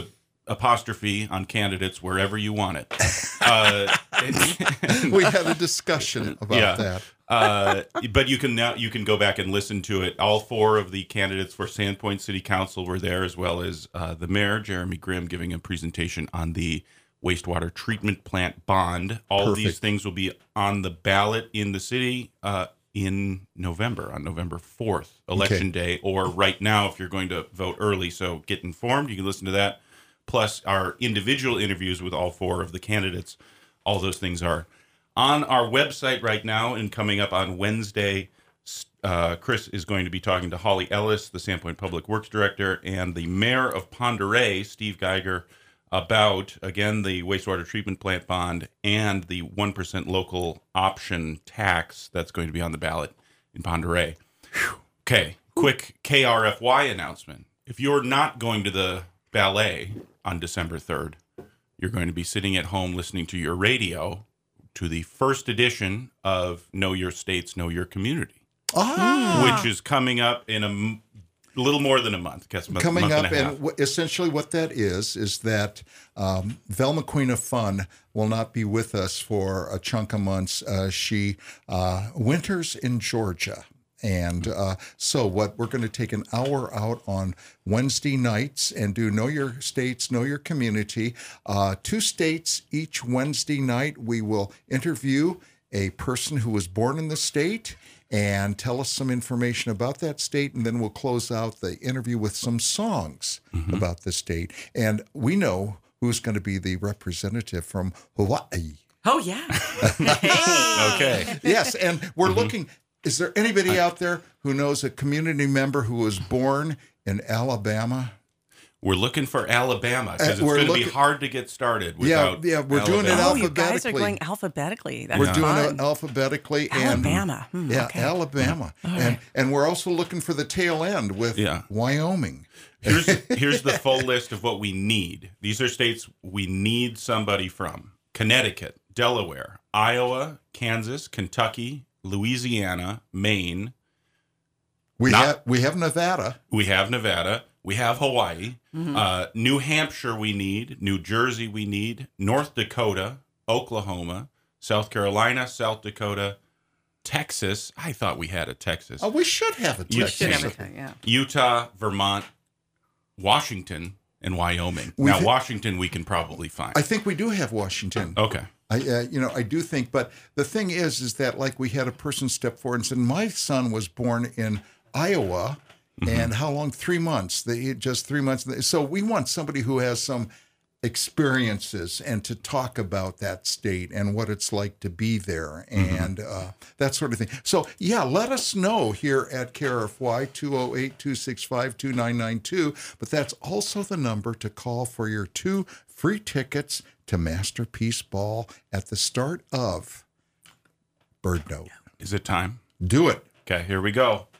apostrophe on candidates wherever you want it. Uh, We had a discussion about yeah. that. uh, but you can now you can go back and listen to it. All four of the candidates for Sandpoint City Council were there, as well as uh, the mayor, Jeremy Grimm, giving a presentation on the wastewater treatment plant bond. All Perfect. these things will be on the ballot in the city uh, in November, on November fourth, Election Day, or right now if you're going to vote early. So get informed. You can listen to that. Plus our individual interviews with all four of the candidates. All those things are on our website right now, and coming up on Wednesday, uh, Chris is going to be talking to Holly Ellis, the Sandpoint Public Works Director, and the Mayor of Pend Oreille, Steve Geiger, about, again, the wastewater treatment plant bond and the one percent local option tax that's going to be on the ballot in Pend Oreille. Okay, quick K R F Y announcement. If you're not going to the ballet on December third, you're going to be sitting at home listening to your radio to the first edition of Know Your States, Know Your Community, Ah, which is coming up in a m- little more than a month. Guess a month, coming month up, and, a half. and w- essentially what that is is that um, Velma Queen of Fun will not be with us for a chunk of months. Uh, she uh, winters in Georgia. And uh, so what we're going to take an hour out on Wednesday nights and do Know Your States, Know Your Community. Uh, two states each Wednesday night. We will interview a person who was born in the state and tell us some information about that state. And then we'll close out the interview with some songs Mm-hmm. about the state. And we know who's going to be the representative from Hawaii. Oh, yeah. Okay. Yes, and we're Mm-hmm. looking. Is there anybody out there who knows a community member who was born in Alabama? We're looking for Alabama because Uh, it's we're going to be looking- hard to get started Yeah, without yeah, we're doing it Alabama. Oh, you guys are alphabetically. going alphabetically. That's We're doing fun. it alphabetically. And, Alabama. Hmm, yeah, okay. Alabama. And and we're also looking for the tail end with Yeah. Wyoming. Here's here's the full list of what we need. These are states we need somebody from: Connecticut, Delaware, Iowa, Kansas, Kentucky, Louisiana, Maine. We Not- have we have Nevada. We have Nevada. We have Hawaii. Uh, New Hampshire we need. New Jersey we need. North Dakota, Oklahoma, South Carolina, South Dakota, Texas. I thought we had a Texas. Oh, we should have a You Texas. Should Texas. have a- yeah. Utah, Vermont, Washington, and Wyoming. We've now, hit- Washington we can probably find. I think we do have Washington. okay. I, uh, you know, I do think, but the thing is, is that like we had a person step forward and said, my son was born in Iowa, and how long? Three months. They just three months. So we want somebody who has some experiences and to talk about that state and what it's like to be there and uh, that sort of thing. So yeah, let us know here at K R F Y two oh eight, two six five, two nine nine two. But that's also the number to call for your two free tickets to Masterpiece Ball at the start of Bird Note. Is it time? Do it. Okay, here we go.